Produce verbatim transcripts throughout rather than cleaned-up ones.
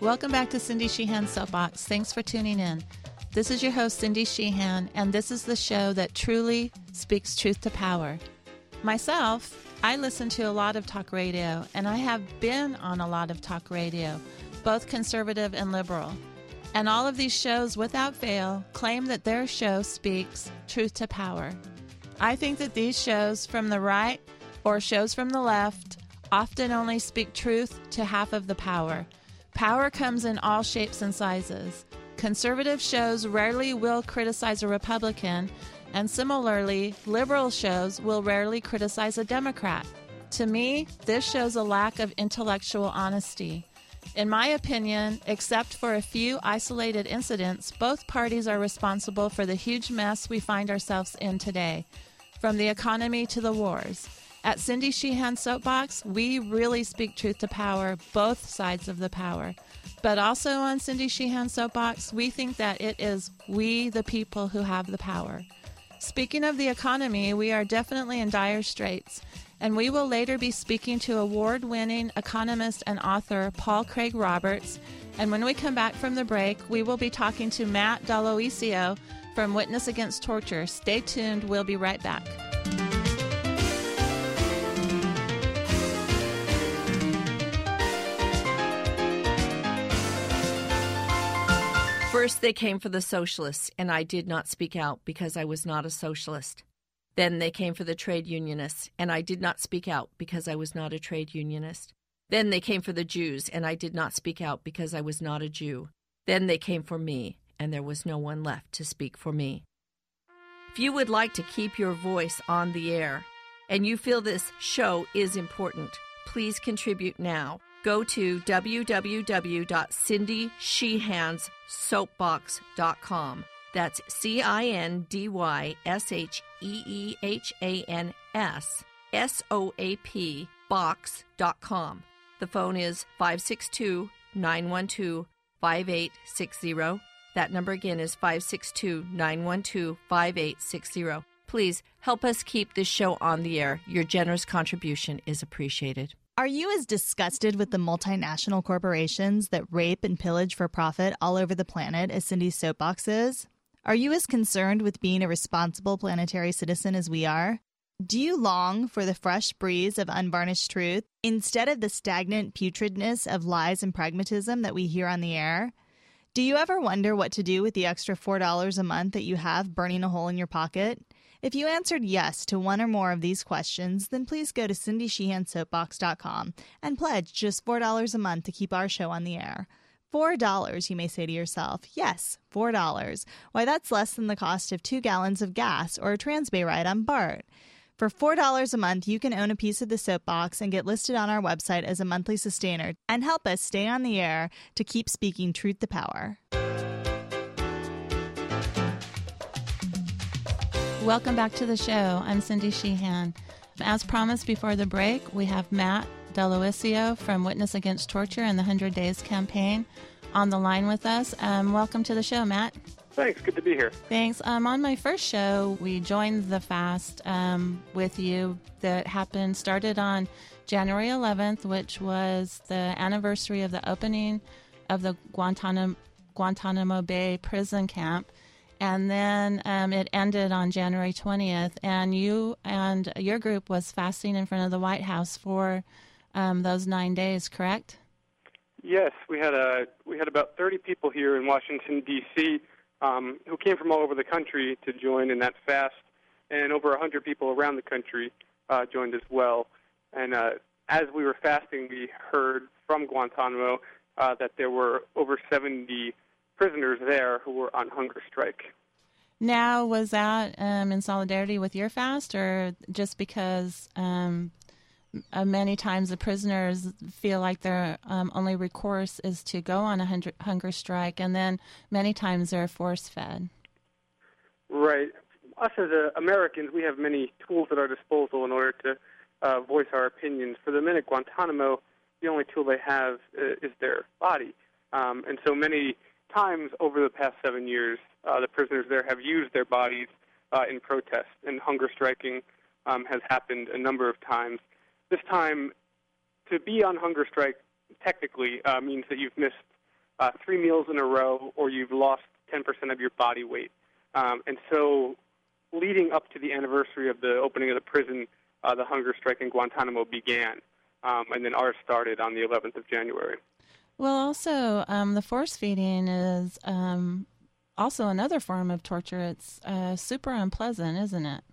Welcome back to Cindy Sheehan's Soapbox. Thanks for tuning in. This is your host, Cindy Sheehan, and this is the show that truly speaks truth to power. Myself, I listen to a lot of talk radio, and I have been on a lot of talk radio, both conservative and liberal. And all of these shows, without fail, claim that their show speaks truth to power. I think that these shows from the right or shows from the left often only speak truth to half of the power. Power comes in all shapes and sizes. Conservative shows rarely will criticize a Republican, and similarly, liberal shows will rarely criticize a Democrat. To me, this shows a lack of intellectual honesty. In my opinion, except for a few isolated incidents, both parties are responsible for the huge mess we find ourselves in today, from the economy to the wars. At Cindy Sheehan Soapbox, we really speak truth to power, both sides of the power. But also on Cindy Sheehan Soapbox, we think that it is we, the people, who have the power. Speaking of the economy, we are definitely in dire straits, and we will later be speaking to award-winning economist and author Paul Craig Roberts. And when we come back from the break, we will be talking to Matt Dall'Oisio from Witness Against Torture. Stay tuned. We'll be right back. First, they came for the socialists, and I did not speak out because I was not a socialist. Then they came for the trade unionists, and I did not speak out because I was not a trade unionist. Then they came for the Jews, and I did not speak out because I was not a Jew. Then they came for me, and there was no one left to speak for me. If you would like to keep your voice on the air, and you feel this show is important, please contribute now. Go to w w w dot cindy sheehans soapbox dot com. That's C I N D Y S H E E H A N S S O A P box dot com. The phone is five six two, nine one two, five eight six zero. That number again is five six two, nine one two, five eight six zero. Please help us keep this show on the air. Your generous contribution is appreciated. Are you as disgusted with the multinational corporations that rape and pillage for profit all over the planet as Cindy's Soapbox is? Are you as concerned with being a responsible planetary citizen as we are? Do you long for the fresh breeze of unvarnished truth instead of the stagnant putridness of lies and pragmatism that we hear on the air? Do you ever wonder what to do with the extra four dollars a month that you have burning a hole in your pocket? If you answered yes to one or more of these questions, then please go to cindy sheehan soapbox dot com and pledge just four dollars a month to keep our show on the air. four dollars, you may say to yourself. Yes, four dollars. Why, that's less than the cost of two gallons of gas or a Transbay ride on BART. For four dollars a month, you can own a piece of the Soapbox and get listed on our website as a monthly sustainer and help us stay on the air to keep speaking truth to power. Welcome back to the show. I'm Cindy Sheehan. As promised before the break, we have Matt Dall'Oisio from Witness Against Torture and the one hundred Days Campaign on the line with us. Um, welcome to the show, Matt. Thanks. Good to be here. Thanks. Um, on my first show, we joined the fast um, with you that happened, started on January eleventh, which was the anniversary of the opening of the Guantanamo, Guantanamo Bay prison camp. And then um, it ended on January twentieth, and you and your group was fasting in front of the White House for um, those nine days, correct? Yes, we had a we had about thirty people here in Washington, D C, um, who came from all over the country to join in that fast, and over one hundred people around the country uh, joined as well. And uh, as we were fasting, we heard from Guantanamo uh, that there were over seventy prisoners there who were on hunger strike. Now, was that um, in solidarity with your fast, or just because um, uh, many times the prisoners feel like their um, only recourse is to go on a hundred, hunger strike, and then many times they're force-fed? Right. Us as uh, Americans, we have many tools at our disposal in order to uh, voice our opinions. For the men at Guantanamo, the only tool they have uh, is their body. Um, and so many times over the past seven years, uh, the prisoners there have used their bodies uh, in protest, and hunger striking um, has happened a number of times. This time, to be on hunger strike technically uh, means that you've missed uh, three meals in a row or you've lost ten percent of your body weight. Um, and so leading up to the anniversary of the opening of the prison, uh, the hunger strike in Guantanamo began, um, and then ours started on the eleventh of January. Well, also, um, the force feeding is um, also another form of torture. It's uh, super unpleasant, isn't it?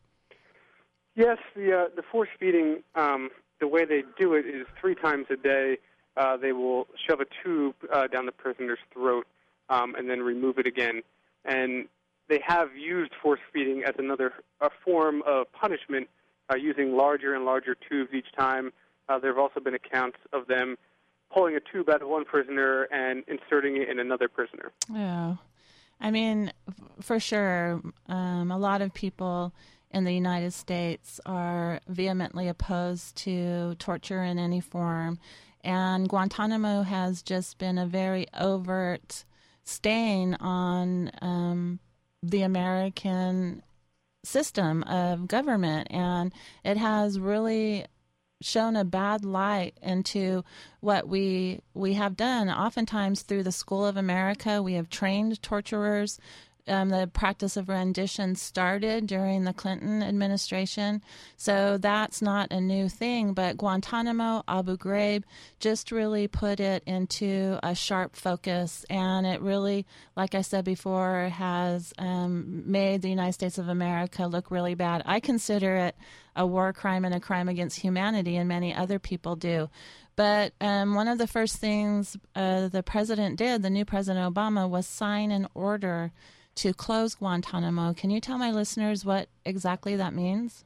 Yes, the uh, the force feeding, um, the way they do it is three times a day. Uh, they will shove a tube uh, down the prisoner's throat um, and then remove it again. And they have used force feeding as another a form of punishment, uh, using larger and larger tubes each time. Uh, there have also been accounts of them pulling a tube out of one prisoner and inserting it in another prisoner. Oh, I mean, for sure, um, a lot of people in the United States are vehemently opposed to torture in any form, and Guantanamo has just been a very overt stain on um, the American system of government, and it has really shown a bad light into what we we have done. Oftentimes through the School of America, we have trained torturers. Um, the practice of rendition started during the Clinton administration, so that's not a new thing. But Guantanamo, Abu Ghraib, just really put it into a sharp focus, and it really, like I said before, has um, made the United States of America look really bad. I consider it a war crime and a crime against humanity, and many other people do. But um, one of the first things uh, the president did, the new President Obama, was sign an order to close Guantanamo. Can you tell my listeners what exactly that means?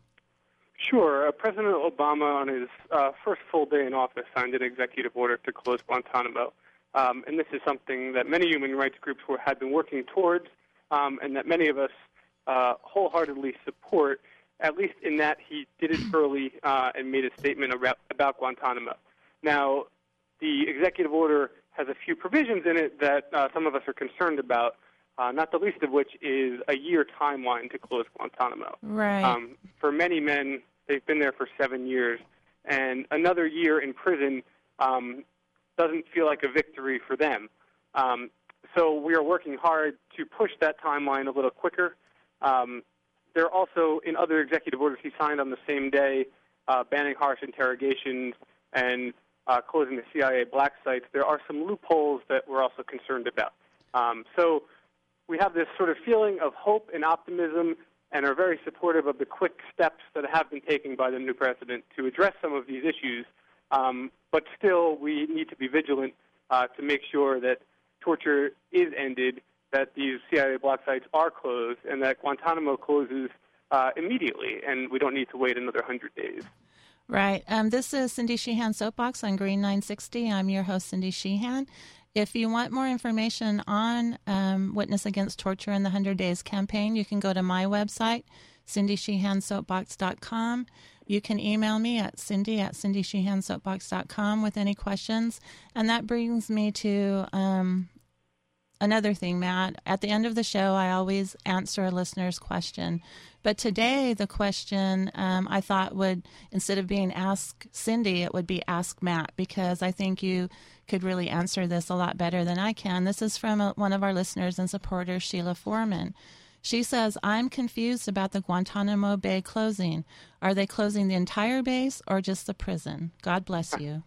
Sure. Uh, President Obama, on his uh, first full day in office, signed an executive order to close Guantanamo. Um, and this is something that many human rights groups were, had been working towards, um, and that many of us uh, wholeheartedly support, at least in that he did it early uh, and made a statement about, about Guantanamo. Now, the executive order has a few provisions in it that uh, some of us are concerned about. Uh, not the least of which is a year timeline to close Guantanamo. Right. Um, for many men, they've been there for seven years, and another year in prison um, doesn't feel like a victory for them. Um, so we are working hard to push that timeline a little quicker. Um, there are also, in other executive orders he signed on the same day, uh, banning harsh interrogations and uh, closing the C I A black sites. There are some loopholes that we're also concerned about. Um, so we have this sort of feeling of hope and optimism and are very supportive of the quick steps that have been taken by the new president to address some of these issues. Um, but still, we need to be vigilant uh, to make sure that torture is ended, that these C I A black sites are closed, and that Guantanamo closes uh, immediately, and we don't need to wait another one hundred days. Right. Um, this is Cindy Sheehan Soapbox on Green nine sixty. I'm your host, Cindy Sheehan. If you want more information on um, Witness Against Torture and the one hundred Days campaign, you can go to my website, cindy sheehan soapbox dot com. You can email me at cindy at cindy sheehan soapbox dot com with any questions. And that brings me to um, another thing, Matt. At the end of the show, I always answer a listener's question. But today, the question um, I thought would, instead of being Ask Cindy, it would be Ask Matt, because I think you could really answer this a lot better than I can. This is from a, one of our listeners and supporters, Sheila Foreman. She says, I'm confused about the Guantanamo Bay closing. Are they closing the entire base or just the prison? God bless you.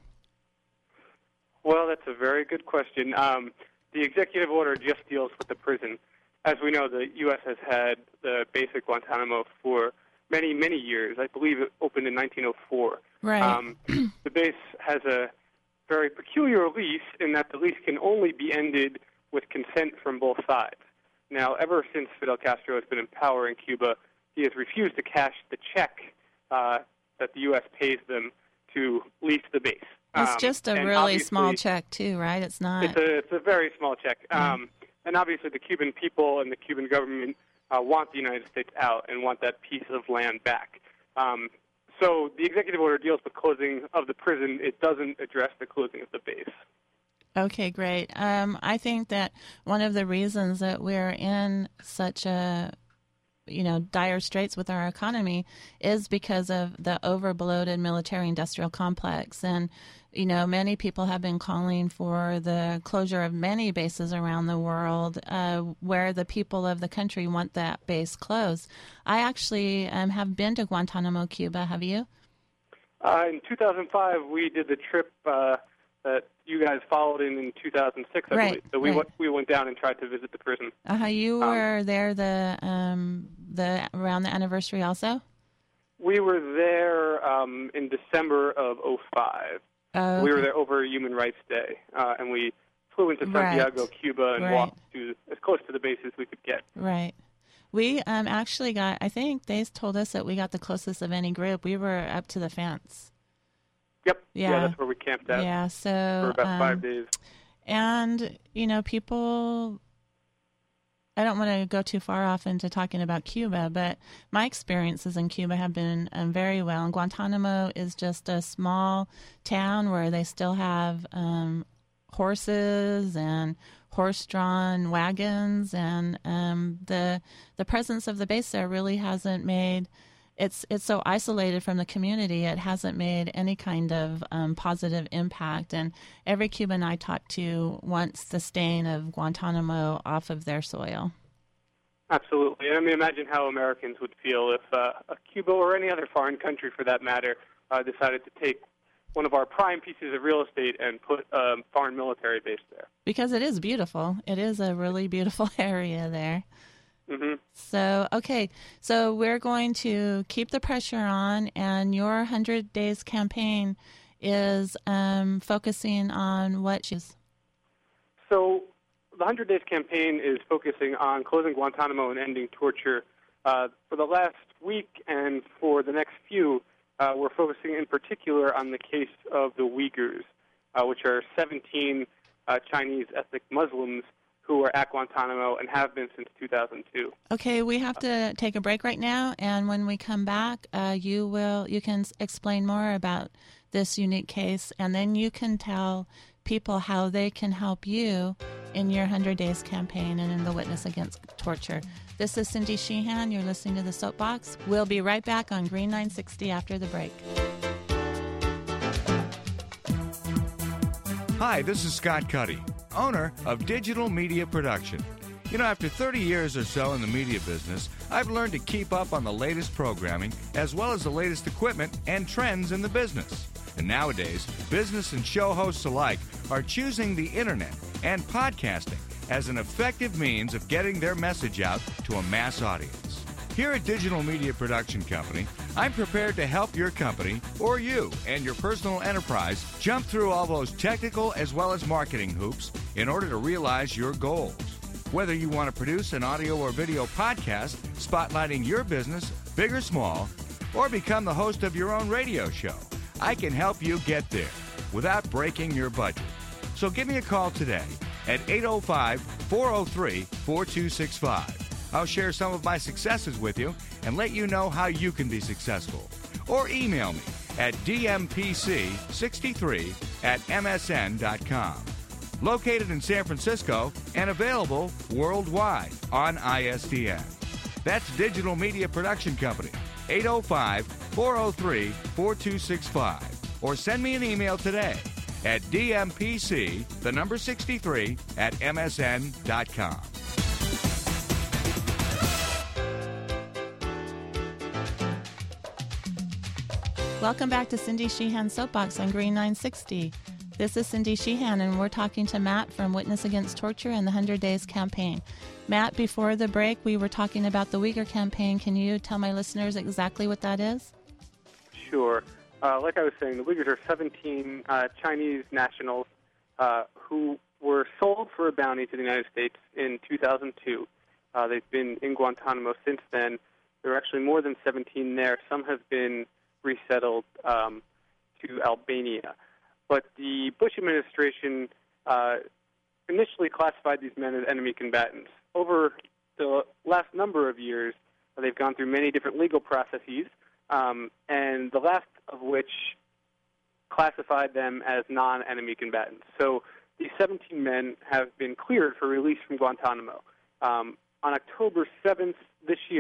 Well, that's a very good question. Um, the executive order just deals with the prison. As we know, the U S has had the base at Guantanamo for many, many years. I believe it opened in nineteen oh four. Right. Um, the base has a very peculiar lease in that the lease can only be ended with consent from both sides. Now, ever since Fidel Castro has been in power in Cuba, he has refused to cash the check uh, that the U S pays them to lease the base. It's um, just a really small check, too, right? It's not. It's a, it's a very small check. Yeah. Um, and obviously the Cuban people and the Cuban government uh, want the United States out and want that piece of land back. Um, so the executive order deals with closing of the prison. It doesn't address the closing of the base. Okay, great. Um, I think that one of the reasons that we're in such a you know, dire straits with our economy is because of the over-bloated military-industrial complex. And, you know, many people have been calling for the closure of many bases around the world uh, where the people of the country want that base closed. I actually um, have been to Guantanamo, Cuba. Have you? Uh, in two thousand five, we did the trip uh, that you guys followed in in two thousand six, I right, believe. So we right. went we went down and tried to visit the prison. Uh-huh. You um, were there the um, the around the anniversary also? We were there um, in December of oh five. Oh, okay. We were there over Human Rights Day, uh, and we flew into Santiago, right. Cuba, and right. walked to as close to the base as we could get. Right. We um, actually got, I think they told us that we got the closest of any group. We were up to the fence. Yep. Yeah, yeah that's where we camped out. Yeah, so for about um, five days. And, you know, people, I don't want to go too far off into talking about Cuba, but my experiences in Cuba have been um, very well. And Guantanamo is just a small town where they still have um, horses and horse-drawn wagons, and um, the the presence of the base there really hasn't made it's it's so isolated from the community. It hasn't made any kind of um, positive impact. And every Cuban I talk to wants the stain of Guantanamo off of their soil. Absolutely. I mean, imagine how Americans would feel if uh, Cuba or any other foreign country, for that matter, uh, decided to take one of our prime pieces of real estate and put a um, foreign military base there. Because it is beautiful. It is a really beautiful area there. Mm-hmm. So, okay, so we're going to keep the pressure on, and your one hundred Days campaign is um, focusing on what issues? So the one hundred Days campaign is focusing on closing Guantanamo and ending torture. Uh, for the last week and for the next few, uh, we're focusing in particular on the case of the Uyghurs, uh, which are seventeen uh, Chinese ethnic Muslims who are at Guantanamo and have been since two thousand two. Okay, we have to take a break right now, and when we come back, uh, you will you can explain more about this unique case, and then you can tell people how they can help you in your one hundred Days campaign and in the Witness Against Torture. This is Cindy Sheehan. You're listening to The Soapbox. We'll be right back on Green nine sixty after the break. Hi, this is Scott Cuddy, owner of Digital Media Production. You know, after thirty years or so in the media business, I've learned to keep up on the latest programming as well as the latest equipment and trends in the business. And nowadays, business and show hosts alike are choosing the internet and podcasting as an effective means of getting their message out to a mass audience. Here at Digital Media Production Company, I'm prepared to help your company or you and your personal enterprise jump through all those technical as well as marketing hoops in order to realize your goals. Whether you want to produce an audio or video podcast spotlighting your business, big or small, or become the host of your own radio show, I can help you get there without breaking your budget. So give me a call today at eight oh five, four oh three, four two six five. I'll share some of my successes with you and let you know how you can be successful. Or email me at d m p c sixty-three at m s n dot com. Located in San Francisco and available worldwide on I S D N. That's Digital Media Production Company, eight oh five, four oh three, four two six five. Or send me an email today at d m p c, the number sixty-three, at m s n dot com. Welcome back to Cindy Sheehan's Soapbox on Green nine sixty. This is Cindy Sheehan, and we're talking to Matt from Witness Against Torture and the one hundred Days campaign. Matt, before the break, we were talking about the Uyghur campaign. Can you tell my listeners exactly what that is? Sure. Uh, like I was saying, the Uyghurs are seventeen uh, Chinese nationals uh, who were sold for a bounty to the United States in two thousand two. Uh, they've been in Guantanamo since then. There are actually more than seventeen there. Some have been resettled um, to Albania. But the Bush administration uh, initially classified these men as enemy combatants. Over the last number of years, they've gone through many different legal processes, um, and the last of which classified them as non-enemy combatants. So these seventeen men have been cleared for release from Guantanamo. Um, on October seventh this year,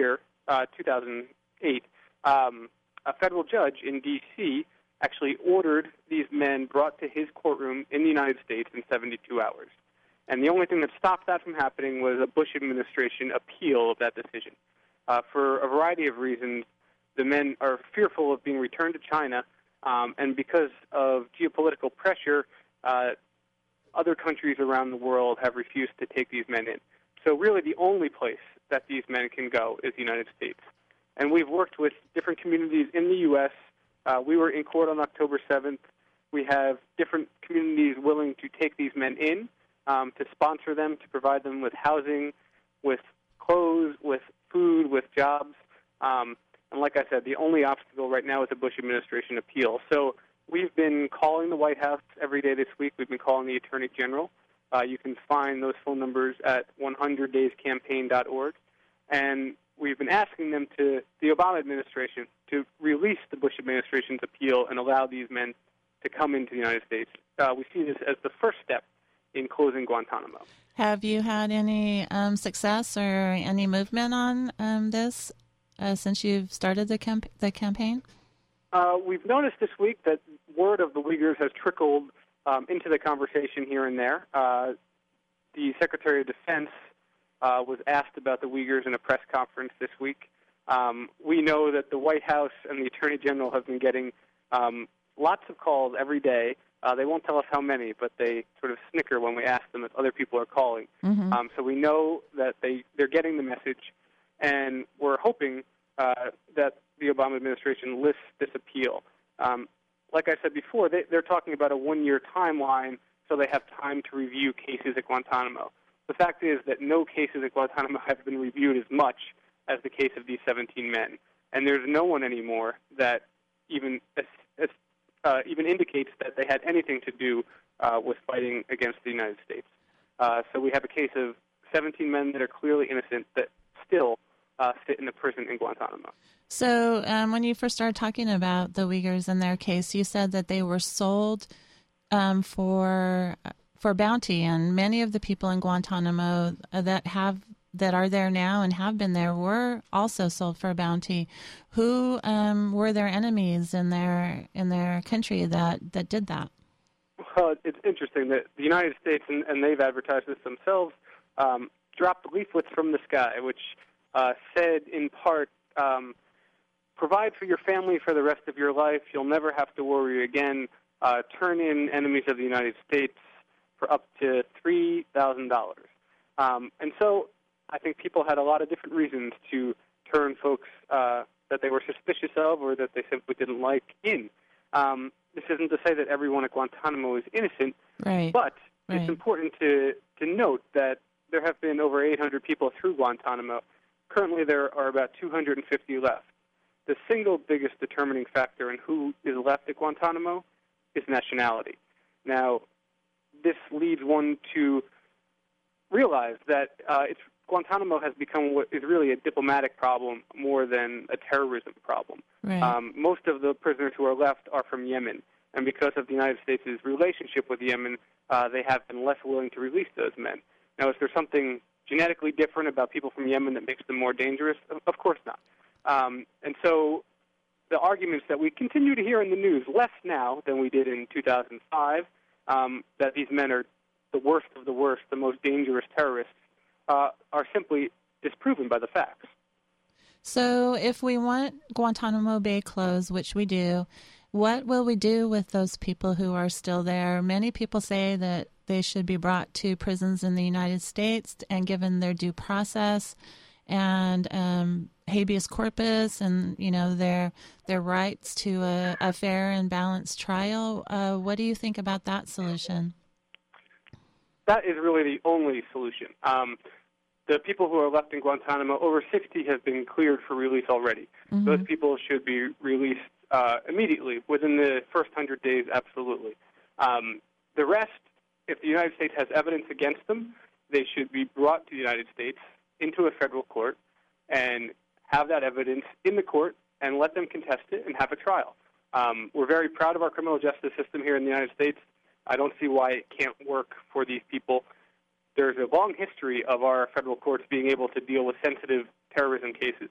uh, two thousand eight, um, a federal judge in D C actually ordered these men brought to his courtroom in the United States in seventy-two hours. And the only thing that stopped that from happening was a Bush administration appeal of that decision. Uh, for a variety of reasons, the men are fearful of being returned to China, um, and because of geopolitical pressure, uh, other countries around the world have refused to take these men in. So really the only place that these men can go is the United States. And we've worked with different communities in the U S Uh, we were in court on October seventh. We have different communities willing to take these men in, um, to sponsor them, to provide them with housing, with clothes, with food, with jobs. Um, and like I said, the only obstacle right now is the Bush administration appeal. So we've been calling the White House every day this week. We've been calling the Attorney General. Uh, you can find those phone numbers at one hundred days campaign dot org. And we've been asking them to, the Obama administration, to release the Bush administration's appeal and allow these men to come into the United States. Uh, we see this as the first step in closing Guantanamo. Have you had any um, success or any movement on um, this uh, since you've started the, camp- the campaign? Uh, we've noticed this week that word of the Uyghurs has trickled um, into the conversation here and there. Uh, the Secretary of Defense uh, was asked about the Uyghurs in a press conference this week. Um, we know that the White House and the Attorney General have been getting um, lots of calls every day. Uh, they won't tell us how many, but they sort of snicker when we ask them if other people are calling. Mm-hmm. Um, so we know that they, they're getting the message, and we're hoping uh, that the Obama administration lifts this appeal. Um, like I said before, they, they're talking about a one-year timeline so they have time to review cases at Guantanamo. The fact is that no cases at Guantanamo have been reviewed as much as the case of these seventeen men. And there's no one anymore that even as, uh, even indicates that they had anything to do uh, with fighting against the United States. Uh, so we have a case of seventeen men that are clearly innocent that still uh, sit in the prison in Guantanamo. So um, when you first started talking about the Uyghurs and their case, you said that they were sold um, for for bounty, and many of the people in Guantanamo that have that are there now and have been there were also sold for a bounty. Who um, were their enemies in their in their country that, that did that? Well, it's interesting that the United States, and, and they've advertised this themselves, um, dropped leaflets from the sky, which uh, said in part, um, provide for your family for the rest of your life. You'll never have to worry again. Uh, turn in enemies of the United States for up to three thousand dollars. Um, and so I think people had a lot of different reasons to turn folks uh, that they were suspicious of or that they simply didn't like in. Um, this isn't to say that everyone at Guantanamo is innocent, right. but right. it's important to, to note that there have been over eight hundred people through Guantanamo. Currently there are about two hundred fifty left. The single biggest determining factor in who is left at Guantanamo is nationality. Now, this leads one to realize that uh, it's, Guantanamo has become what is really a diplomatic problem more than a terrorism problem. Right. Um, most of the prisoners who are left are from Yemen, and because of the United States' relationship with Yemen, uh, they have been less willing to release those men. Now, is there something genetically different about people from Yemen that makes them more dangerous? Of, of course not. Um, and so the arguments that we continue to hear in the news, less now than we did in two thousand five, um, that these men are the worst of the worst, the most dangerous terrorists, uh, are simply disproven by the facts. So if we want Guantanamo Bay closed, which we do, what will we do with those people who are still there? Many people say that they should be brought to prisons in the United States and given their due process and um, habeas corpus and, you know, their their rights to a, a fair and balanced trial. Uh, what do you think about that solution? That is really the only solution. Um, the people who are left in Guantanamo, over sixty have been cleared for release already. Mm-hmm. Those people should be released uh, immediately, within the first one hundred days, absolutely. Um, the rest, if the United States has evidence against them, they should be brought to the United States into a federal court and have that evidence in the court and let them contest it and have a trial. Um, we're very proud of our criminal justice system here in the United States. I don't see why it can't work for these people. There's a long history of our federal courts being able to deal with sensitive terrorism cases.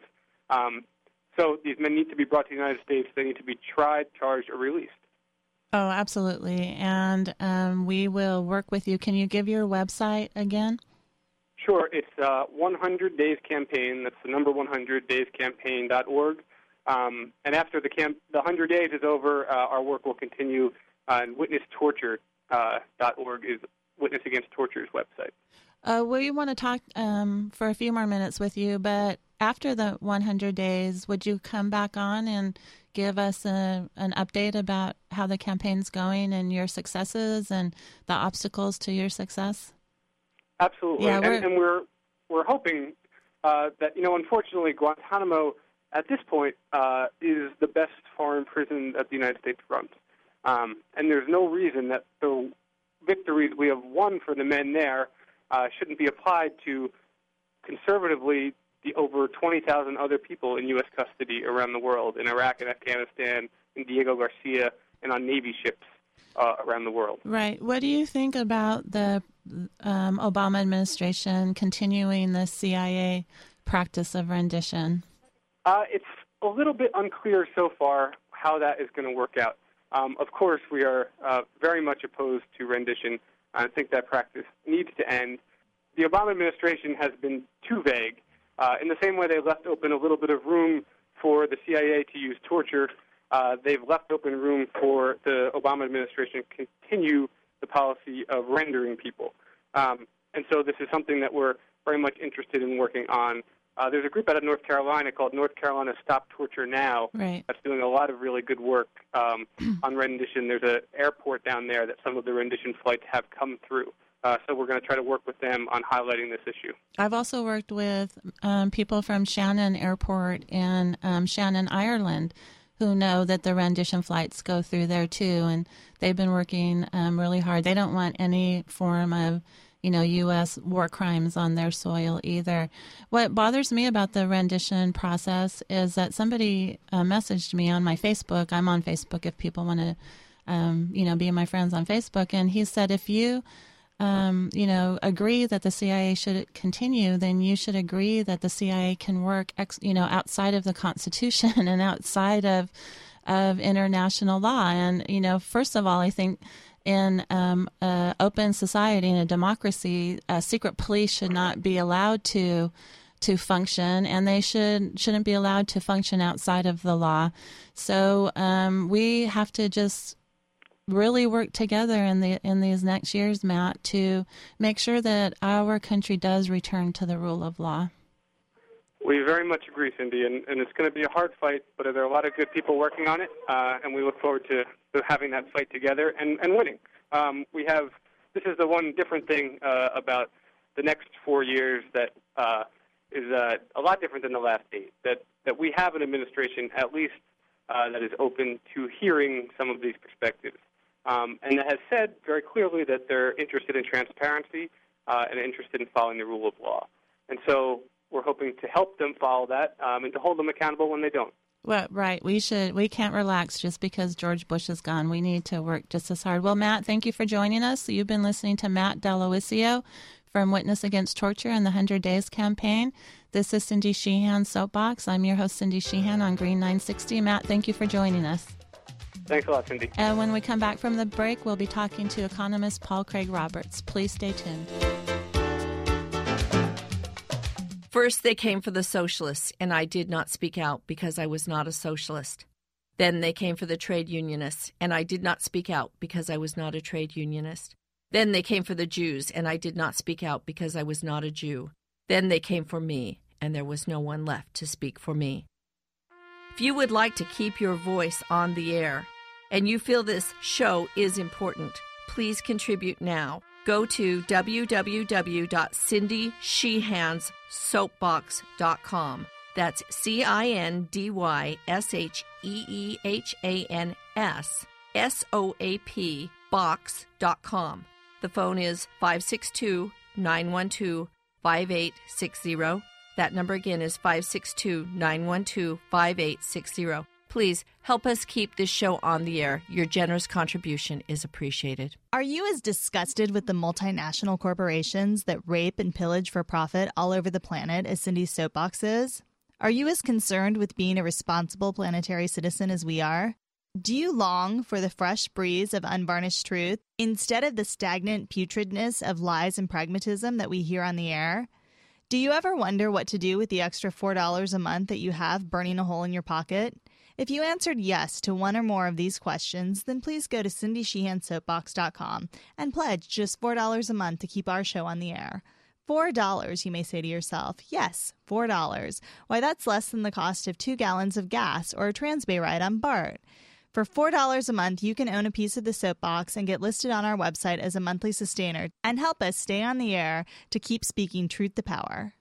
Um, so these men need to be brought to the United States. They need to be tried, charged, or released. Oh, absolutely. And um, we will work with you. Can you give your website again? Sure. It's uh, one hundred days campaign. That's the number one hundred days campaign dot org. Um, and after the, camp- the one hundred days is over, uh, our work will continue. Uh, and witness torture dot org uh, is Witness Against Torture's website. Uh, we want to talk um, for a few more minutes with you, but after the one hundred days, would you come back on and give us a, an update about how the campaign's going and your successes and the obstacles to your success? Absolutely. Yeah, we're, and, and we're we're hoping uh, that, you know, unfortunately, Guantanamo at this point uh, is the best foreign prison that the United States runs. Um, and there's no reason that the victories we have won for the men there uh, shouldn't be applied to, conservatively, the over twenty thousand other people in U S custody around the world, in Iraq and Afghanistan, in Diego Garcia, and on Navy ships uh, around the world. Right. What do you think about the um, Obama administration continuing the C I A practice of rendition? Uh, it's a little bit unclear so far how that is going to work out. Um, of course, we are uh, very much opposed to rendition. I think that practice needs to end. The Obama administration has been too vague. Uh, in the same way they left open a little bit of room for the C I A to use torture, uh, they've left open room for the Obama administration to continue the policy of rendering people. Um, and so this is something that we're very much interested in working on. Uh, there's a group out of North Carolina called North Carolina Stop Torture Now right. that's doing a lot of really good work um, on rendition. There's an airport down there that some of the rendition flights have come through. Uh, so we're going to try to work with them on highlighting this issue. I've also worked with um, people from Shannon Airport in um, Shannon, Ireland, who know that the rendition flights go through there too, and they've been working um, really hard. They don't want any form of, you know, U S war crimes on their soil either. What bothers me about the rendition process is that somebody uh, messaged me on my Facebook. I'm on Facebook if people want to, um, you know, be my friends on Facebook, and he said if you Um, you know, agree that the C I A should continue, then you should agree that the C I A can work, ex, you know, outside of the Constitution and outside of of international law. And, you know, first of all, I think in um, an open society, in a democracy, uh, secret police should not be allowed to to function, and they should shouldn't be allowed to function outside of the law. So um, we have to just really work together in the in these next years, Matt, to make sure that our country does return to the rule of law. We very much agree, Cindy, and, and it's going to be a hard fight, but there are a lot of good people working on it, uh, and we look forward to, to having that fight together and, and winning. Um, we have this is the one different thing uh, about the next four years that uh, is uh, a lot different than the last eight. That that we have an administration, at least, uh, that is open to hearing some of these perspectives. Um, and that has said very clearly that they're interested in transparency uh, and interested in following the rule of law. And so we're hoping to help them follow that um, and to hold them accountable when they don't. Well, right. We should. We can't relax just because George Bush is gone. We need to work just as hard. Well, Matt, thank you for joining us. You've been listening to Matt Deloisio from Witness Against Torture and the one hundred days campaign. This is Cindy Sheehan's Soapbox. I'm your host, Cindy Sheehan, on Green nine sixty. Matt, thank you for joining us. Thanks a lot, Cindy. And when we come back from the break, we'll be talking to economist Paul Craig Roberts. Please stay tuned. First, they came for the socialists, and I did not speak out because I was not a socialist. Then they came for the trade unionists, and I did not speak out because I was not a trade unionist. Then they came for the Jews, and I did not speak out because I was not a Jew. Then they came for me, and there was no one left to speak for me. If you would like to keep your voice on the air, and you feel this show is important, please contribute now. Go to w w w dot cindy sheehans soapbox dot com. That's C I N D Y S H E E H A N S S O A P box dot com. The phone is five six two, nine one two, five eight six zero. That number again is five six two, nine one two, five eight six zero. Please help us keep this show on the air. Your generous contribution is appreciated. Are you as disgusted with the multinational corporations that rape and pillage for profit all over the planet as Cindy's Soapbox is? Are you as concerned with being a responsible planetary citizen as we are? Do you long for the fresh breeze of unvarnished truth instead of the stagnant putridness of lies and pragmatism that we hear on the air? Do you ever wonder what to do with the extra four dollars a month that you have burning a hole in your pocket? If you answered yes to one or more of these questions, then please go to cindy sheehan soapbox dot com and pledge just four dollars a month to keep our show on the air. Four dollars, you may say to yourself. Yes, four dollars. Why, that's less than the cost of two gallons of gas or a Transbay ride on BART. For four dollars a month, you can own a piece of the Soapbox and get listed on our website as a monthly sustainer and help us stay on the air to keep speaking truth to power.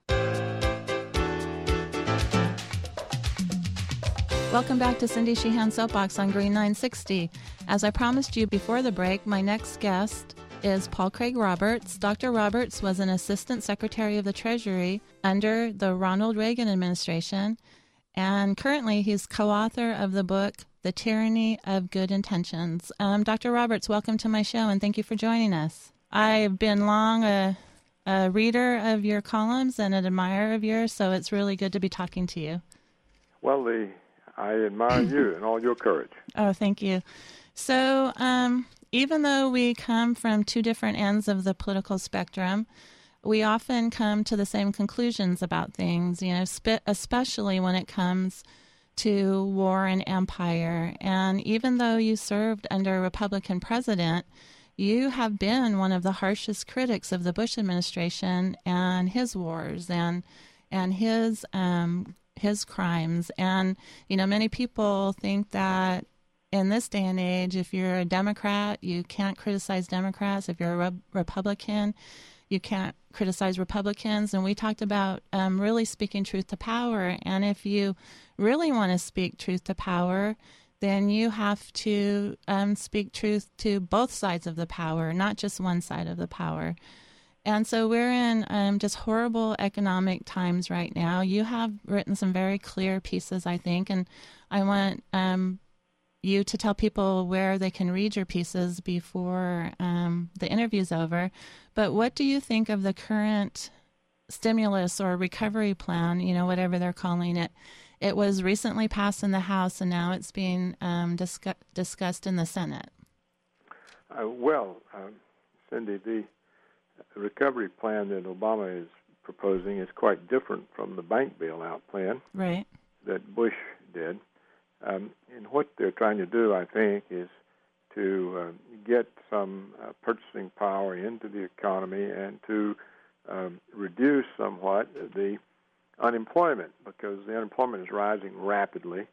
Welcome back to Cindy Sheehan Soapbox on Green nine sixty. As I promised you before the break, my next guest is Paul Craig Roberts. Doctor Roberts was an Assistant Secretary of the Treasury under the Ronald Reagan administration, and currently he's co-author of the book, The Tyranny of Good Intentions. Um, Doctor Roberts, welcome to my show, and thank you for joining us. I've been long a, a reader of your columns and an admirer of yours, so it's really good to be talking to you. Well, the, I admire you and all your courage. Oh, thank you. So, um, even though we come from two different ends of the political spectrum, we often come to the same conclusions about things, you know, spe- especially when it comes to war and empire. And even though you served under a Republican president, you have been one of the harshest critics of the Bush administration and his wars and and his um, his crimes. And, you know, many people think that in this day and age, if you're a Democrat, you can't criticize Democrats. If you're a Re- Republican, you can't criticize Republicans. And we talked about um, really speaking truth to power. And if you really want to speak truth to power, then you have to um, speak truth to both sides of the power, not just one side of the power. And so we're in um, just horrible economic times right now. You have written some very clear pieces, I think, and I want um, you to tell people where they can read your pieces before um, the interview's over. But what do you think of the current stimulus or recovery plan, you know, whatever they're calling it? It was recently passed in the House, and now it's being um, discuss- discussed in the Senate. Uh, well, um, Cindy, the recovery plan that Obama is proposing is quite different from the bank bailout plan right. that Bush did. Um, and what they're trying to do, I think, is to uh, get some uh, purchasing power into the economy and to um, reduce somewhat the unemployment, because the unemployment is rising rapidly.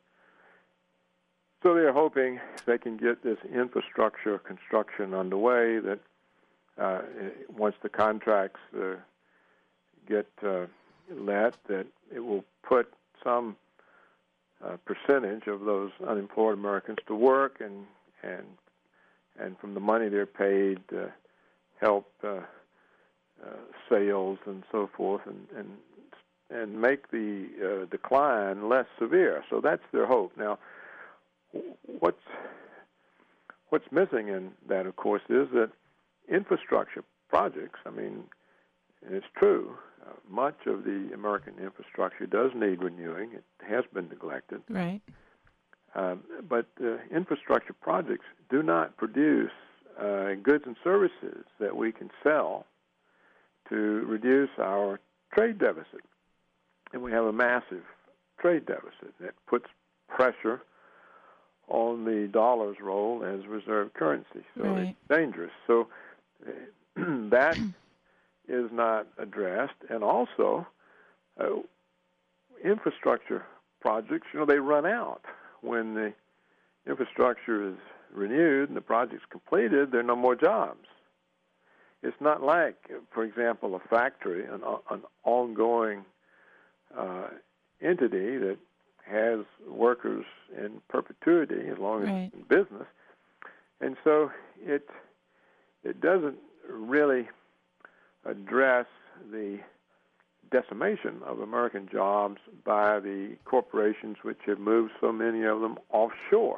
So they're hoping they can get this infrastructure construction underway that uh, once the contracts uh, get uh, let, that it will put some Uh, percentage of those unemployed Americans to work, and and and from the money they're paid, uh, help uh, uh, sales and so forth, and and and make the uh, decline less severe. So that's their hope. Now, what's what's missing in that, of course, is that infrastructure projects. I mean, and it's true. Uh, much of the American infrastructure does need renewing. It has been neglected. Right. Um, but uh, infrastructure projects do not produce uh, goods and services that we can sell to reduce our trade deficit. And we have a massive trade deficit that puts pressure on the dollar's role as reserve currency. So right. It's dangerous. So uh, that is not addressed. And also, uh, infrastructure projects, you know, they run out. When the infrastructure is renewed and the project's completed, there are no more jobs. It's not like, for example, a factory, an, an ongoing uh, entity that has workers in perpetuity as long as right. it's in business. And so it it doesn't really address the decimation of American jobs by the corporations which have moved so many of them offshore.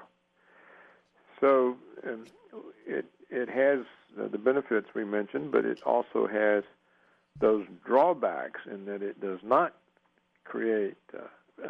So um, it it has uh, the benefits we mentioned, but it also has those drawbacks in that it does not create uh, uh,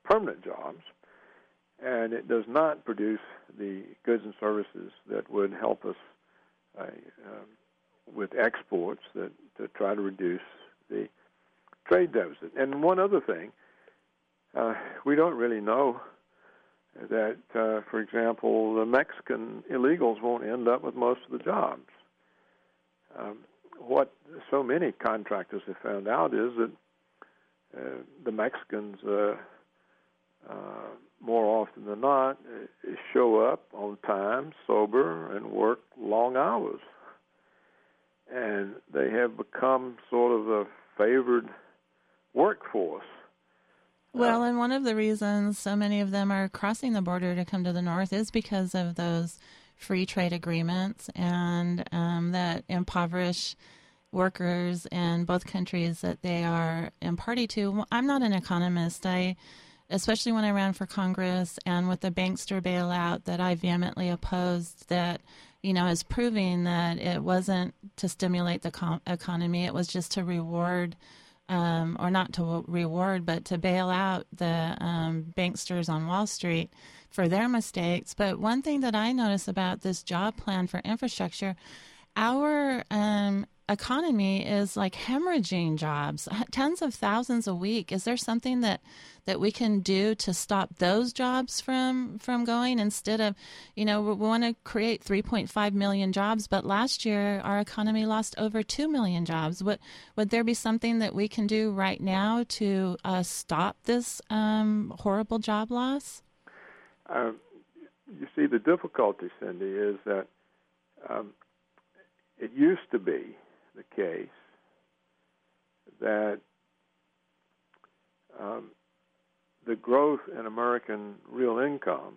permanent jobs, and it does not produce the goods and services that would help us uh, uh, with exports that to try to reduce the trade deficit. And one other thing, uh, we don't really know that, uh, for example, the Mexican illegals won't end up with most of the jobs. Um, what so many contractors have found out is that uh, the Mexicans, uh, uh, more often than not, uh, show up on time, sober, and work long hours. And they have become sort of a favored workforce. Well, uh, and one of the reasons so many of them are crossing the border to come to the north is because of those free trade agreements and um, that impoverish workers in both countries that they are in party to. I'm not an economist. I, especially when I ran for Congress and with the bankster bailout that I vehemently opposed, that, you know, is proving that it wasn't to stimulate the com- economy. It was just to reward Um, or not to reward, but to bail out the um, banksters on Wall Street for their mistakes. But one thing that I notice about this job plan for infrastructure, our um, economy is like hemorrhaging jobs, tens of thousands a week. Is there something that, that we can do to stop those jobs from, from going instead of, you know, we want to create three point five million jobs, but last year our economy lost over two million jobs. Would, would there be something that we can do right now to uh, stop this um, horrible job loss? Uh, you see, the difficulty, Cindy, is that um, it used to be the case that um, the growth in American real incomes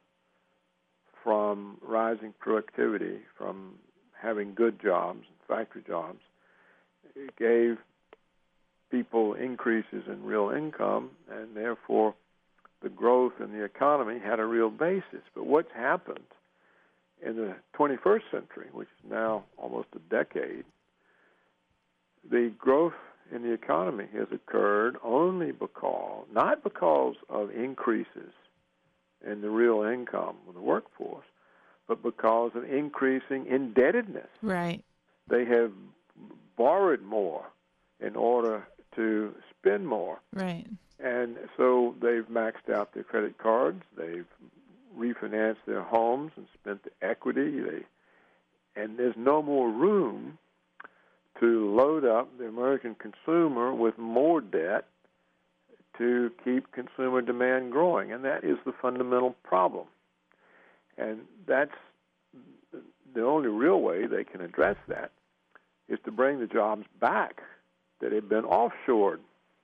from rising productivity, from having good jobs, factory jobs, it gave people increases in real income, and therefore the growth in the economy had a real basis. But what's happened in the twenty-first century, which is now almost a decade, the growth in the economy has occurred only because, not because of increases in the real income of the workforce, but because of increasing indebtedness. Right. They have borrowed more in order to spend more. Right. And so they've maxed out their credit cards, they've refinanced their homes and spent the equity, they, and there's no more room to load up the American consumer with more debt to keep consumer demand growing. And that is the fundamental problem. And that's the only real way they can address that is to bring the jobs back that have been offshored.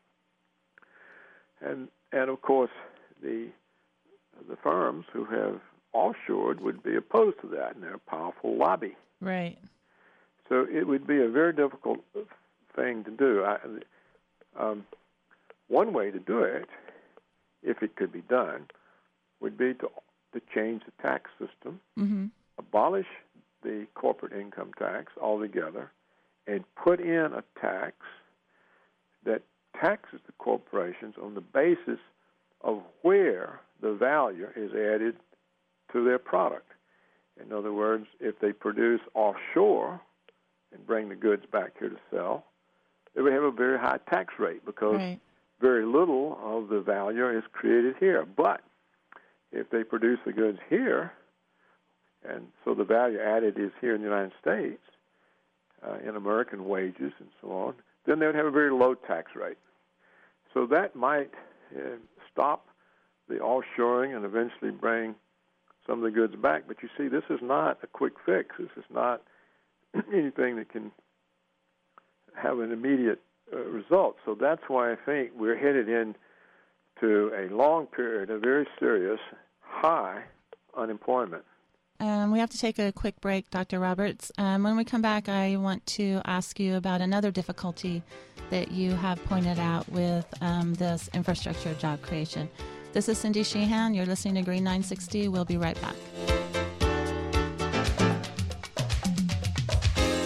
And, and of course, the the firms who have offshored would be opposed to that, and they're a powerful lobby. Right. So it would be a very difficult thing to do. I, um, one way to do it, if it could be done, would be to to change the tax system, Mm-hmm. abolish the corporate income tax altogether, and put in a tax that taxes the corporations on the basis of where the value is added to their product. In other words, if they produce offshore and bring the goods back here to sell, they would have a very high tax rate because Right. very little of the value is created here. But if they produce the goods here, and so the value added is here in the United States, uh, in American wages and so on, then they would have a very low tax rate. So that might uh, stop the offshoring and eventually bring some of the goods back. But you see, this is not a quick fix. This is not anything that can have an immediate uh, result. So that's why I think we're headed into a long period of very serious, high unemployment. Um, we have to take a quick break, Doctor Roberts. Um, when we come back, I want to ask you about another difficulty that you have pointed out with um, this infrastructure job creation. This is Cindy Sheehan. You're listening to Green nine sixty. We'll be right back.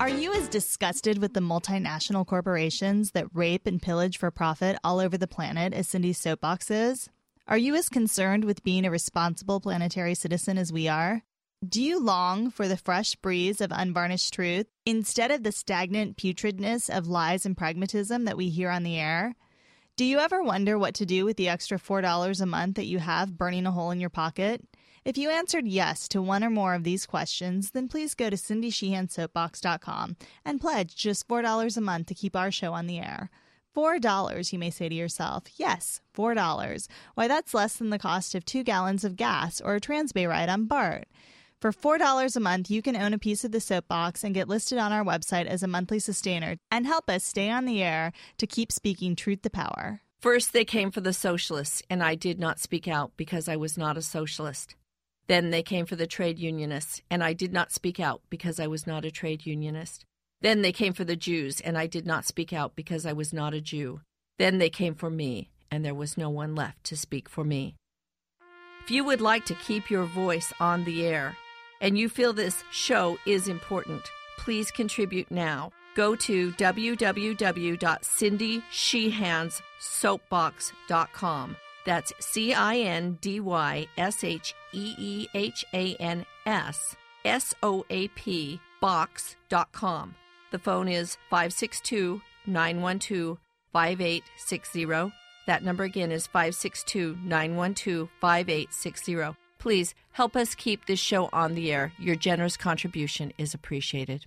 Are you as disgusted with the multinational corporations that rape and pillage for profit all over the planet as Cindy's Soapbox is? Are you as concerned with being a responsible planetary citizen as we are? Do you long for the fresh breeze of unvarnished truth instead of the stagnant putridness of lies and pragmatism that we hear on the air? Do you ever wonder what to do with the extra four dollars a month that you have burning a hole in your pocket? If you answered yes to one or more of these questions, then please go to cindy sheehan soapbox dot com and pledge just four dollars a month to keep our show on the air. four dollars, you may say to yourself. Yes, four dollars. Why, that's less than the cost of two gallons of gas or a Transbay ride on BART. For four dollars a month, you can own a piece of the Soapbox and get listed on our website as a monthly sustainer and help us stay on the air to keep speaking truth to power. First, they came for the socialists, and I did not speak out because I was not a socialist. Then they came for the trade unionists, and I did not speak out because I was not a trade unionist. Then they came for the Jews, and I did not speak out because I was not a Jew. Then they came for me, and there was no one left to speak for me. If you would like to keep your voice on the air, and you feel this show is important, please contribute now. Go to w w w dot cindy sheehans soapbox dot com. That's C I N D Y S H E E H A N S S O A P box dot com. The phone is five six two, nine one two, five eight six zero. That number again is five six two, nine one two, five eight six zero. Please help us keep this show on the air. Your generous contribution is appreciated.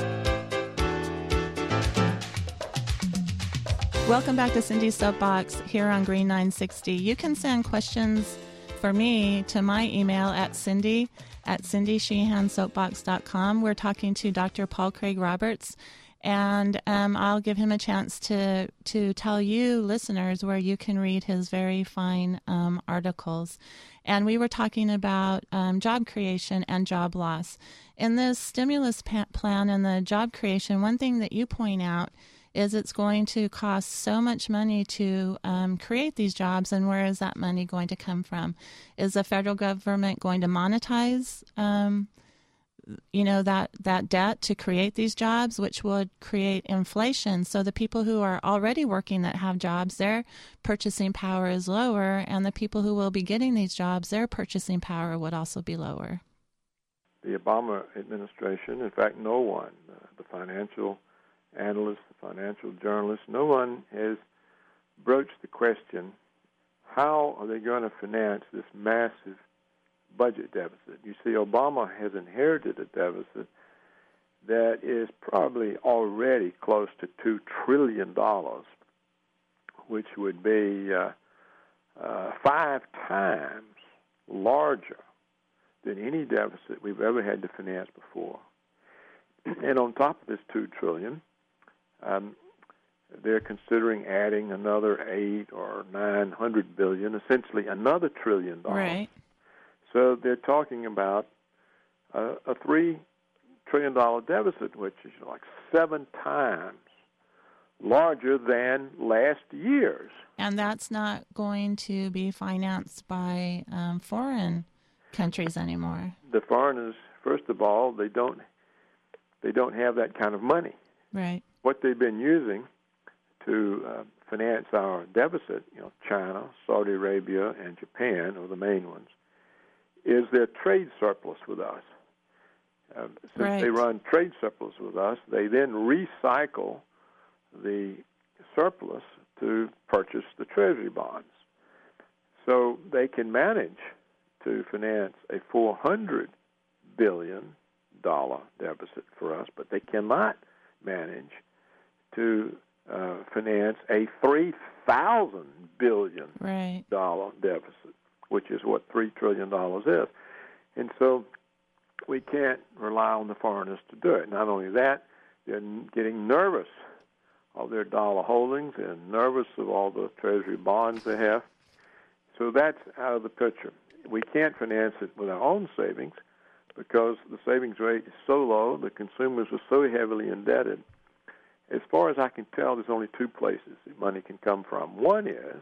Welcome back to Cindy's Soapbox here on Green nine sixty. You can send questions for me to my email at cindy at cindy sheehan soapbox dot com. We're talking to Doctor Paul Craig Roberts, and um, I'll give him a chance to, to tell you, listeners, where you can read his very fine um, articles. And we were talking about um, job creation and job loss. In this stimulus pa- plan and the job creation, one thing that you point out is it's going to cost so much money to um, create these jobs, and where is that money going to come from? Is the federal government going to monetize, um, you know, that, that debt to create these jobs, which would create inflation? So the people who are already working that have jobs, their purchasing power is lower, and the people who will be getting these jobs, their purchasing power would also be lower. The Obama administration, in fact, no one, uh, the financial analysts, the financial journalists, no one has broached the question, how are they going to finance this massive budget deficit? You see, Obama has inherited a deficit that is probably already close to two trillion dollars, which would be uh, uh, five times larger than any deficit we've ever had to finance before. And on top of this two trillion dollars, Um, they're considering adding another eight or nine hundred billion, essentially another trillion dollars. Right. So they're talking about a, a three trillion dollar deficit, which is like seven times larger than last year's. And that's not going to be financed by um, foreign countries anymore. The foreigners, first of all, they don't they don't have that kind of money. Right. What they've been using to uh, finance our deficit, you know, China, Saudi Arabia, and Japan are the main ones, is their trade surplus with us. Uh, since right. they run trade surplus with us, they then recycle the surplus to purchase the Treasury bonds. So they can manage to finance a four hundred billion dollars deficit for us, but they cannot manage to uh, finance a three thousand billion dollars right. deficit, which is what three trillion dollars is. And so we can't rely on the foreigners to do it. Not only that, they're getting nervous of their dollar holdings and nervous of all the Treasury bonds they have. So that's out of the picture. We can't finance it with our own savings because the savings rate is so low, the consumers are so heavily indebted. As far as I can tell, there's only two places that money can come from. One is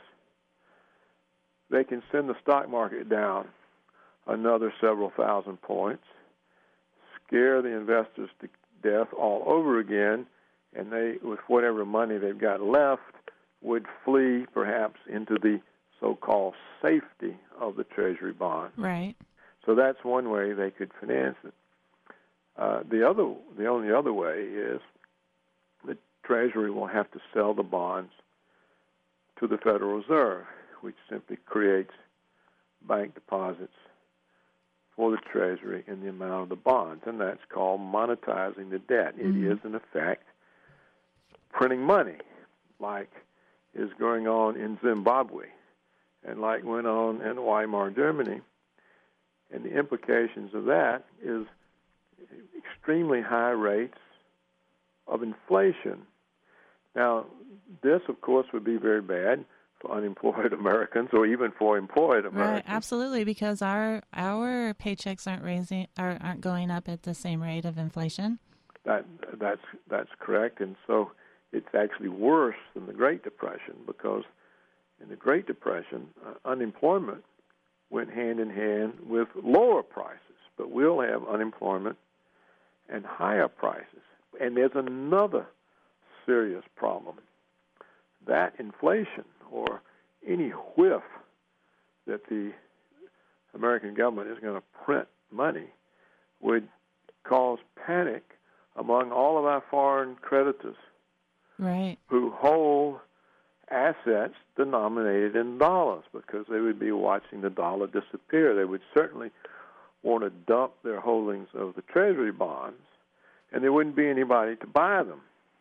they can send the stock market down another several thousand points, scare the investors to death all over again, and they, with whatever money they've got left, would flee perhaps into the so-called safety of the Treasury bond. Right. So that's one way they could finance it. Uh, the other, the only other way is the Treasury will have to sell the bonds to the Federal Reserve, which simply creates bank deposits for the Treasury in the amount of the bonds, and that's called monetizing the debt. Mm-hmm. It is, in effect, printing money, like is going on in Zimbabwe and like went on in Weimar Germany. And the implications of that is extremely high rates of inflation. Now, this, of course, would be very bad for unemployed Americans or even for employed Americans. Right, absolutely, because our our paychecks aren't raising are, aren't going up at the same rate of inflation. That that's that's correct, and so it's actually worse than the Great Depression, because in the Great Depression, uh, unemployment went hand in hand with lower prices, but we'll have unemployment and higher prices. And there's another serious problem. That inflation, or any whiff that the American government is going to print money, would cause panic among all of our foreign creditors, right, who hold assets denominated in dollars, because they would be watching the dollar disappear. They would certainly want to dump their holdings of the Treasury bonds, and there wouldn't be anybody to buy them.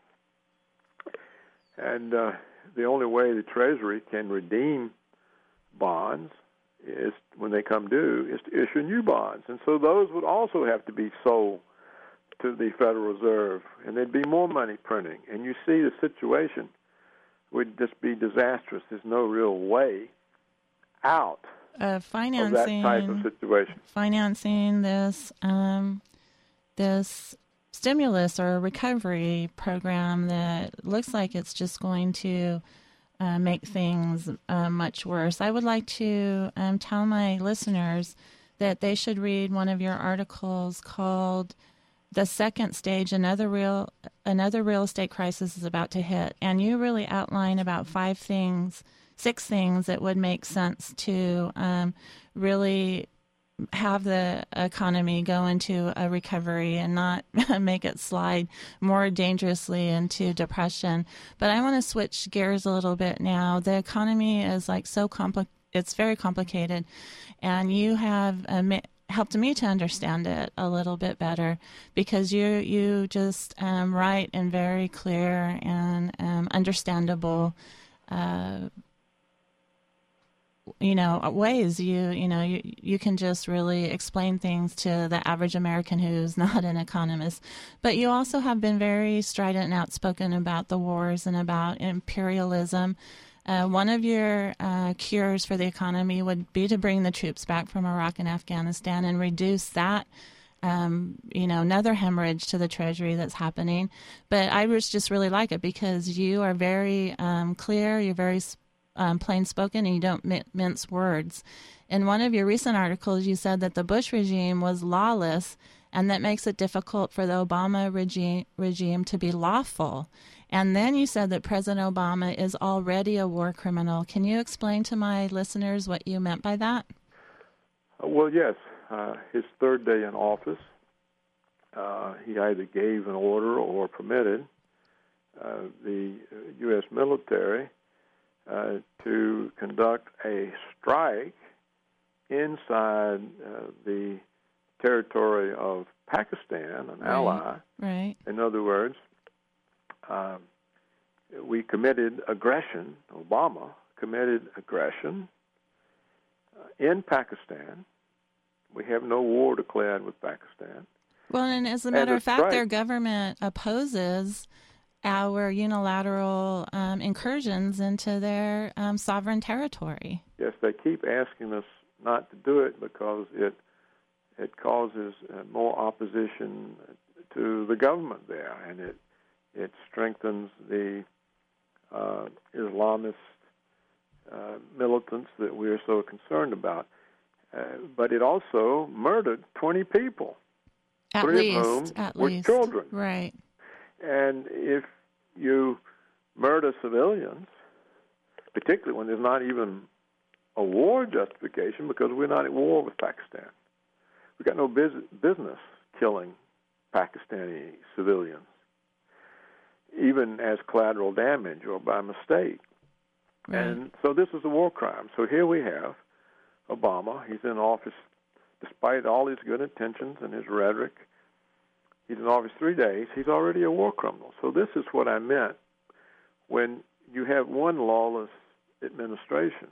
And uh, the only way the Treasury can redeem bonds is, when they come due, is to issue new bonds. And so those would also have to be sold to the Federal Reserve, and there'd be more money printing. And you see the situation would just be disastrous. There's no real way out uh, financing, of that type of situation. Financing this um, this stimulus or recovery program that looks like it's just going to uh, make things uh, much worse. I would like to um, tell my listeners that they should read one of your articles called "The Second Stage, Another Real Another Real Estate Crisis is About to Hit." And you really outline about five things, six things that would make sense to um, really have the economy go into a recovery and not make it slide more dangerously into depression. But I want to switch gears a little bit now. The economy is like so compli- it's very complicated, and you have uh, ma- helped me to understand it a little bit better, because you you just um, write in very clear and um, understandable uh, you know, ways. You, you know, you, you can just really explain things to the average American who's not an economist. But you also have been very strident and outspoken about the wars and about imperialism. Uh, one of your uh, cures for the economy would be to bring the troops back from Iraq and Afghanistan and reduce that, um, you know, another hemorrhage to the Treasury that's happening. But I just really like it because you are very um, clear, you're very Um, plain spoken, and you don't min- mince words. In one of your recent articles, you said that the Bush regime was lawless, and that makes it difficult for the Obama regime regime to be lawful. And then you said that President Obama is already a war criminal. Can you explain to my listeners what you meant by that? Uh, well, yes. Uh, his third day in office, uh, he either gave an order or permitted uh, the U S military Uh, to conduct a strike inside uh, the territory of Pakistan, an right. ally. Right. In other words, um, we committed aggression. Obama committed aggression uh, in Pakistan. We have no war declared with Pakistan. Well, and as a matter and of fact, strike, their government opposes our unilateral um, incursions into their um, sovereign territory. Yes, they keep asking us not to do it because it it causes uh, more opposition to the government there, and it it strengthens the uh, Islamist uh, militants that we're so concerned about. Uh, but it also murdered twenty people. At three least, of whom at were least. children. Right. And if you murder civilians, particularly when there's not even a war justification, because we're not at war with Pakistan. We've got no bus- business killing Pakistani civilians, even as collateral damage or by mistake. Right. And so this is a war crime. So here we have Obama. He's in office despite all his good intentions and his rhetoric. He's in office three days. He's already a war criminal. So this is what I meant when you have one lawless administration.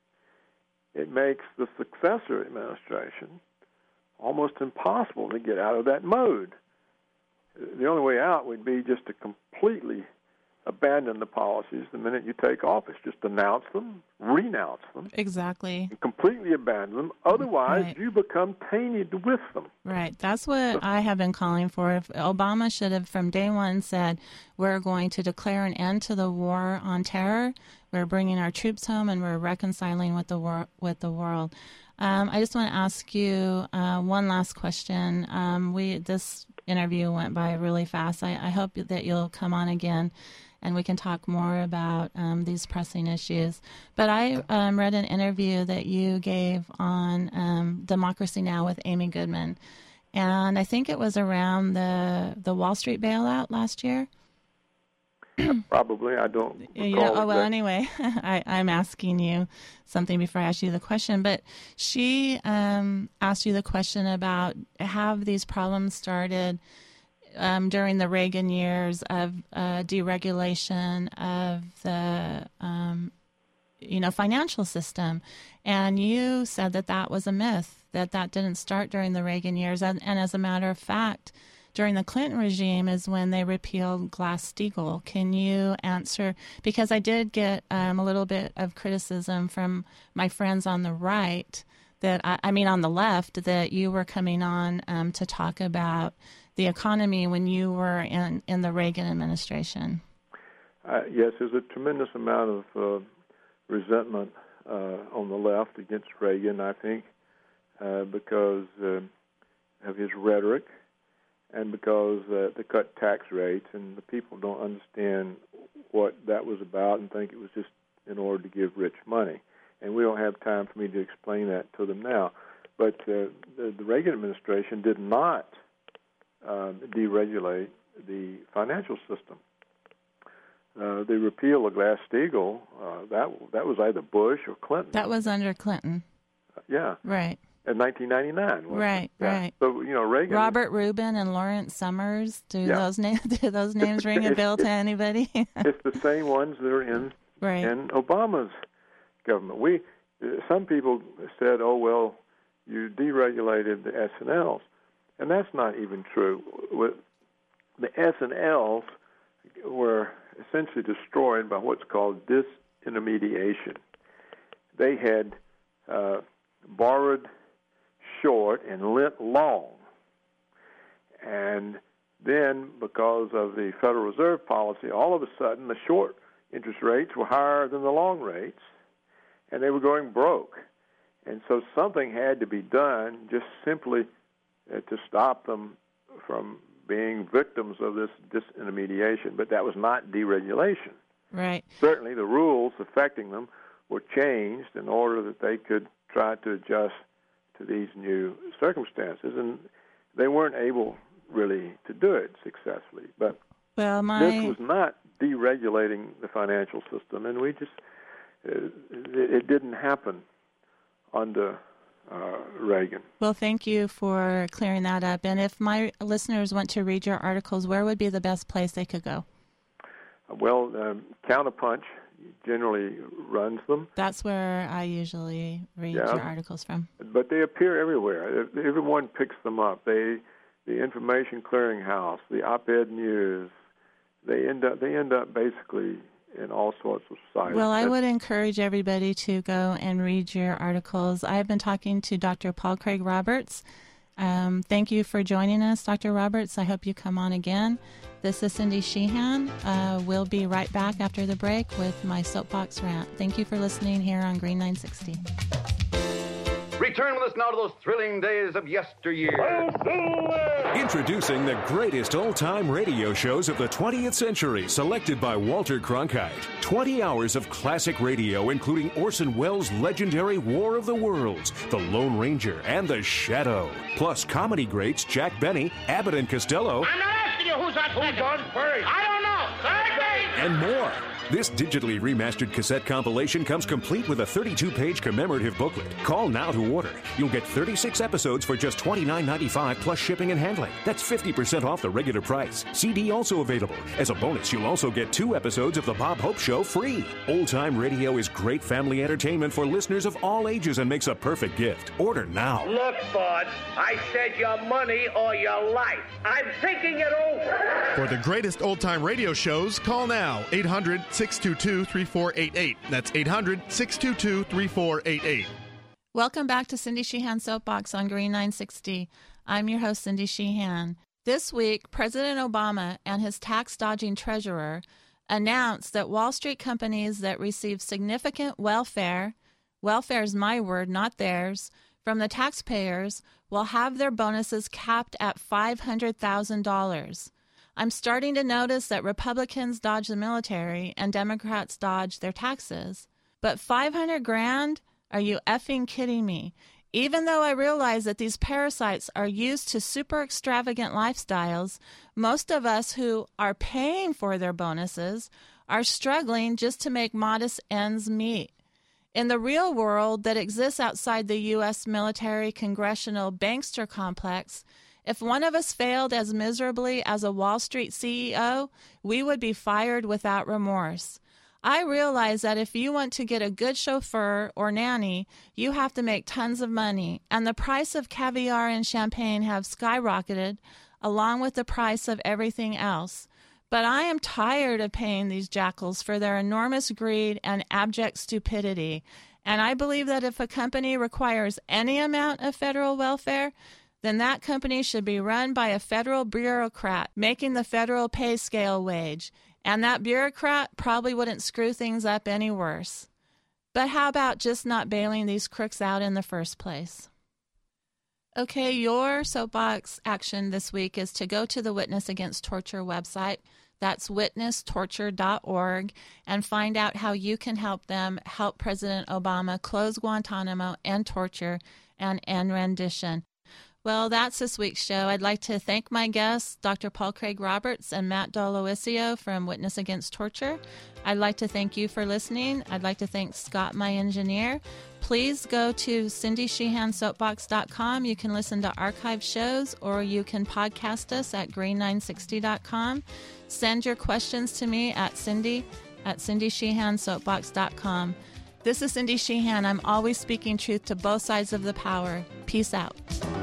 It makes the successor administration almost impossible to get out of that mode. The only way out would be just to completely abandon the policies the minute you take office. Just announce them, renounce them. Exactly. And completely abandon them. Otherwise, Right. you become tainted with them. Right. That's what I have been calling for. If Obama should have, from day one, said, we're going to declare an end to the war on terror. We're bringing our troops home, and we're reconciling with the wor- with the world. Um, I just want to ask you uh, one last question. Um, we this interview went by really fast. I, I hope that you'll come on again, and we can talk more about um, these pressing issues. But I um, read an interview that you gave on um, Democracy Now! With Amy Goodman, and I think it was around the the Wall Street bailout last year. Probably. I don't recall. Yeah. Oh, well, exact- anyway, I, I'm asking you something before I ask you the question. But she um, asked you the question about have these problems started um, during the Reagan years of uh, deregulation of the, um, you know, financial system. And you said that that was a myth, that that didn't start during the Reagan years. And, and as a matter of fact, during the Clinton regime is when they repealed Glass-Steagall. Can you answer? Because I did get um, a little bit of criticism from my friends on the right, that I, I mean on the left, that you were coming on um, to talk about the economy when you were in, in the Reagan administration. Uh, yes, there's a tremendous amount of uh, resentment uh, on the left against Reagan, I think, uh, because uh, of his rhetoric, and because uh, they cut tax rates, and the people don't understand what that was about and think it was just in order to give rich money. And we don't have time for me to explain that to them now. But uh, the, the Reagan administration did not uh, deregulate the financial system. Uh, the repeal of Glass-Steagall, uh, that that was either Bush or Clinton. That was under Clinton. Uh, yeah. Right. In nineteen ninety-nine. Right, yeah. right. So, you know, Reagan... Robert Rubin and Lawrence Summers, do Yeah. those names do those names ring a bell to anybody? It's the same ones that are in, Right. in Obama's government. We uh, some people said, oh, well, you deregulated the S and Ls. And that's not even true. With the S and Ls were essentially destroyed by what's called disintermediation. They had uh, borrowed short and lent long. And then, because of the Federal Reserve policy, all of a sudden the short interest rates were higher than the long rates, and they were going broke. And so something had to be done just simply uh, to stop them from being victims of this disintermediation. But that was not deregulation. Right. Certainly the rules affecting them were changed in order that they could try to adjust to these new circumstances, and they weren't able really to do it successfully. But Well, my this was not deregulating the financial system, and we just uh, it, it didn't happen under uh, Reagan. well, thank you for clearing that up. And if my listeners want to read your articles, where would be the best place they could go? Well, um, Counterpunch generally runs them. That's where I usually read Yeah. your articles from. But they appear everywhere. Everyone picks them up. They, the Information Clearinghouse, the Op-Ed News, they end up they end up basically in all sorts of sites. Well, I That's- would encourage everybody to go and read your articles. I have been talking to Doctor Paul Craig Roberts. Um, thank you for joining us, Doctor Roberts. I hope you come on again. This is Cindy Sheehan. Uh, we'll be right back after the break with my soapbox rant. Thank you for listening here on Green nine sixty. Return with us now to those thrilling days of yesteryear. Introducing the greatest old-time radio shows of the twentieth century, selected by Walter Cronkite. twenty hours of classic radio, including Orson Welles' legendary War of the Worlds, The Lone Ranger, and The Shadow. Plus comedy greats Jack Benny, Abbott and Costello. I'm not asking you who's on who's on first. I don't know. Third base. And more. This digitally remastered cassette compilation comes complete with a thirty-two page commemorative booklet. Call now to order. You'll get thirty-six episodes for just twenty-nine ninety-five plus shipping and handling. That's fifty percent off the regular price. C D also available. As a bonus, you'll also get two episodes of The Bob Hope Show free. Old-time radio is great family entertainment for listeners of all ages and makes a perfect gift. Order now. Look, Bud, I said your money or your life. I'm thinking it over. For the greatest old-time radio shows, call now. eight hundred, six two two, three four eight eight. That's eight hundred, six two two, three four eight eight. Welcome back to Cindy Sheehan Soapbox on Green nine sixty. I'm your host, Cindy Sheehan. This week, President Obama and his tax-dodging treasurer announced that Wall Street companies that receive significant welfare, welfare is my word, not theirs, from the taxpayers will have their bonuses capped at five hundred thousand dollars. I'm starting to notice that Republicans dodge the military and Democrats dodge their taxes. But five hundred grand? Are you effing kidding me? Even though I realize that these parasites are used to super extravagant lifestyles, most of us who are paying for their bonuses are struggling just to make modest ends meet. In the real world that exists outside the U S military congressional bankster complex, if one of us failed as miserably as a Wall Street C E O, we would be fired without remorse. I realize that if you want to get a good chauffeur or nanny, you have to make tons of money, and the price of caviar and champagne have skyrocketed, along with the price of everything else. But I am tired of paying these jackals for their enormous greed and abject stupidity, and I believe that if a company requires any amount of federal welfare, then that company should be run by a federal bureaucrat making the federal pay scale wage, and that bureaucrat probably wouldn't screw things up any worse. But how about just not bailing these crooks out in the first place? Okay, your soapbox action this week is to go to the Witness Against Torture website. That's witness torture dot org, and find out how you can help them help President Obama close Guantanamo, end torture, and end rendition. Well, that's this week's show. I'd like to thank my guests, Doctor Paul Craig Roberts and Matt Doloisio from Witness Against Torture. I'd like to thank you for listening. I'd like to thank Scott, my engineer. Please go to cindy sheehan soapbox dot com. You can listen to archive shows, or you can podcast us at green nine sixty dot com. Send your questions to me at cindy at cindy sheehan soapbox dot com. This is Cindy Sheehan. I'm always speaking truth to both sides of the power. Peace out.